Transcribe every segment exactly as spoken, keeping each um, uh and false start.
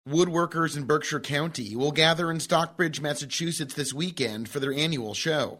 Woodworkers in Berkshire County will gather in Stockbridge, Massachusetts this weekend for their annual show.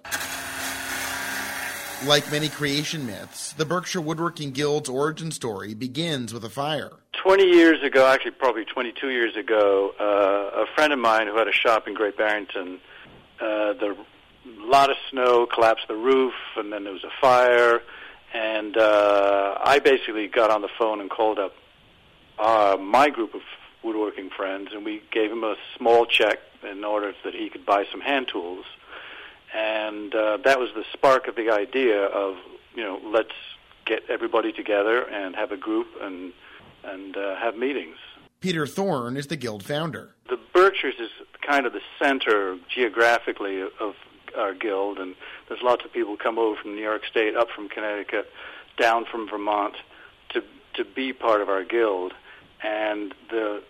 Like many creation myths, the Berkshire Woodworking Guild's origin story begins with a fire. twenty years ago, actually probably twenty-two years ago, uh, a friend of mine who had a shop in Great Barrington, uh, the lot of snow collapsed the roof, and then there was a fire, and uh, I basically got on the phone and called up uh, my group of woodworking friends, and we gave him a small check in order that he could buy some hand tools. And uh, that was the spark of the idea of, you know, let's get everybody together and have a group and and uh, have meetings. Peter Thorne is the guild founder. The Berkshires is kind of the center geographically of our guild, and there's lots of people come over from New York State, up from Connecticut, down from Vermont to to be part of our guild. And the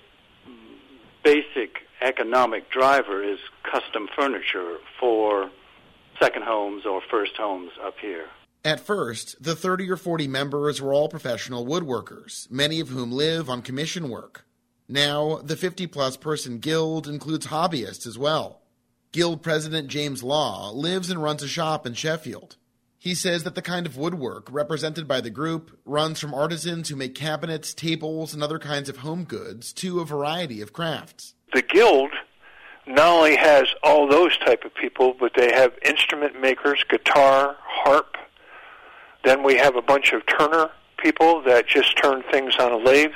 basic economic driver is custom furniture for second homes or first homes up here. At first, the thirty or forty members were all professional woodworkers, many of whom live on commission work. Now, the fifty-plus person guild includes hobbyists as well. Guild President James Law lives and runs a shop in Sheffield. He says that the kind of woodwork represented by the group runs from artisans who make cabinets, tables, and other kinds of home goods to a variety of crafts. The guild not only has all those type of people, but they have instrument makers, guitar, harp. Then we have a bunch of turner people that just turn things on a lathe.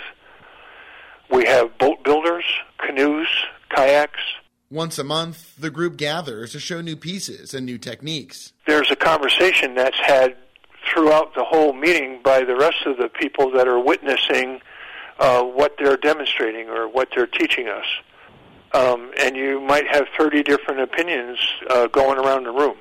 We have boat builders, canoes, kayaks. Once a month, the group gathers to show new pieces and new techniques. There's a conversation that's had throughout the whole meeting by the rest of the people that are witnessing uh, what they're demonstrating or what they're teaching us. Um, and you might have thirty different opinions uh, going around the room.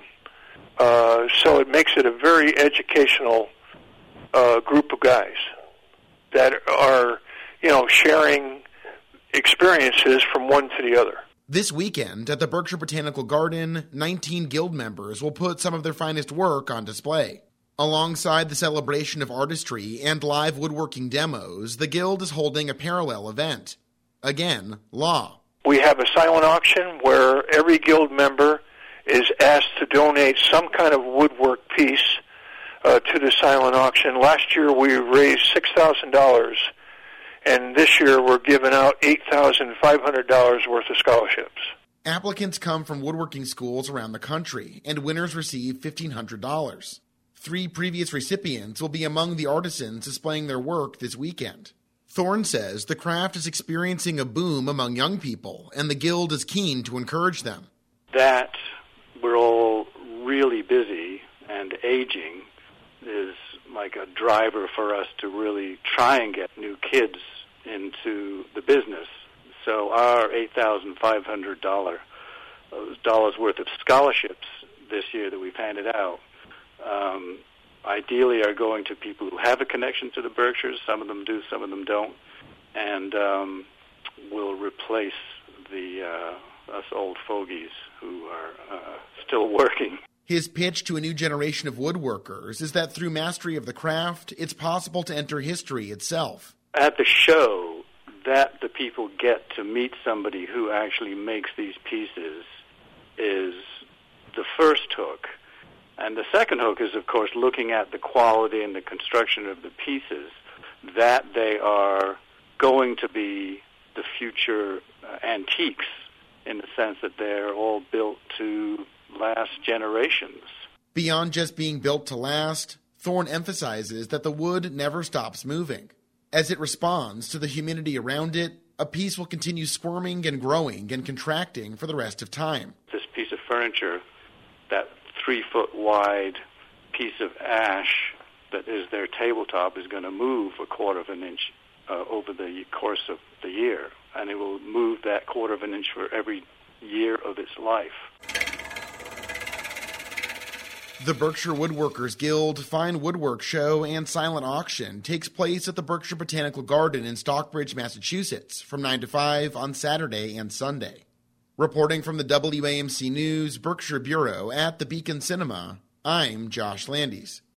Uh, so it makes it a very educational uh, group of guys that are, you know, sharing experiences from one to the other. This weekend at the Berkshire Botanical Garden, nineteen guild members will put some of their finest work on display. Alongside the celebration of artistry and live woodworking demos, the guild is holding a parallel event. Again, Law. We have a silent auction where every guild member is asked to donate some kind of woodwork piece uh, to the silent auction. Last year we raised six thousand dollars, and this year we're giving out eight thousand five hundred dollars worth of scholarships. Applicants come from woodworking schools around the country, and winners receive fifteen hundred dollars. Three previous recipients will be among the artisans displaying their work this weekend. Thorne says the craft is experiencing a boom among young people, and the guild is keen to encourage them. That we're all really busy and aging is like a driver for us to really try and get new kids into the business. So our eight thousand five hundred dollars worth of scholarships this year that we've handed out um, ideally are going to people who have a connection to the Berkshires. Some of them do, some of them don't, and um, will replace the uh, us old fogies who are uh, still working. His pitch to a new generation of woodworkers is that through mastery of the craft, it's possible to enter history itself. At the show, that the people get to meet somebody who actually makes these pieces is the first hook. And the second hook is, of course, looking at the quality and the construction of the pieces, that they are going to be the future uh, antiques in the sense that they're all built to last generations. Beyond just being built to last, Thorne emphasizes that the wood never stops moving. As it responds to the humidity around it, a piece will continue squirming and growing and contracting for the rest of time. This piece of furniture, that three-foot wide piece of ash that is their tabletop, is going to move a quarter of an inch uh, over the course of the year, and it will move that quarter of an inch for every year of its life. The Berkshire Woodworkers Guild Fine Woodwork Show and Silent Auction takes place at the Berkshire Botanical Garden in Stockbridge, Massachusetts, from nine to five on Saturday and Sunday. Reporting from the W A M C News Berkshire Bureau at the Beacon Cinema, I'm Josh Landis.